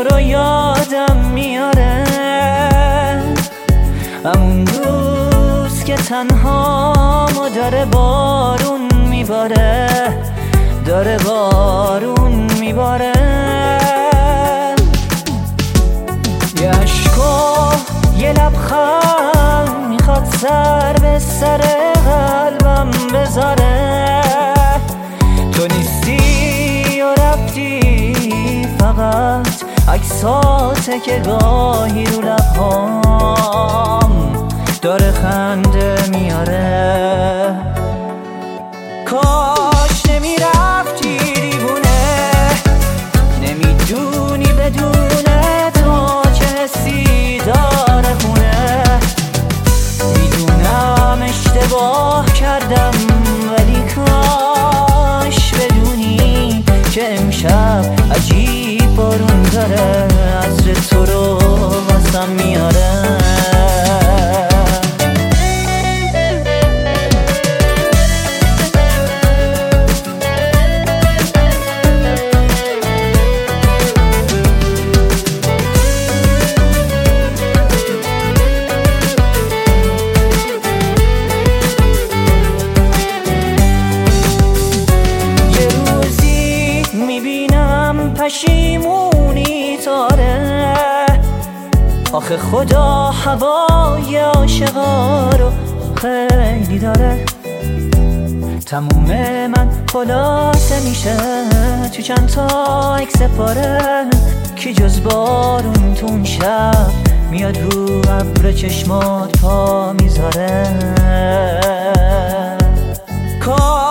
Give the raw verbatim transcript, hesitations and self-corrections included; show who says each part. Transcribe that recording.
Speaker 1: رو یادم میاره، همون روز که تنهامو داره بارون میباره، داره بارون میباره. یه عشق و یه لبخند میخواد سر به سر قلبم بذاره. تو نیستی و رفتی، فقط عکساته که گاهی رو لبهام داره خنده میاره. کاش نمیرفتی دیوونه، نمیدونی بدون تو چه حسی داره خونه. میدونم اشتباه کردم، ولی کاش بدونی که امشب عجیب بارون داره، عطر تو رو واسم میاره. پشیمونی تاره، آخه خدا هوای عاشقا رو خیلی داره. تموم من خلاصه میشه تو چند تا عکس پاره، کی جز بارون تو اون شب میاد رو ابر چشمات پا میذاره.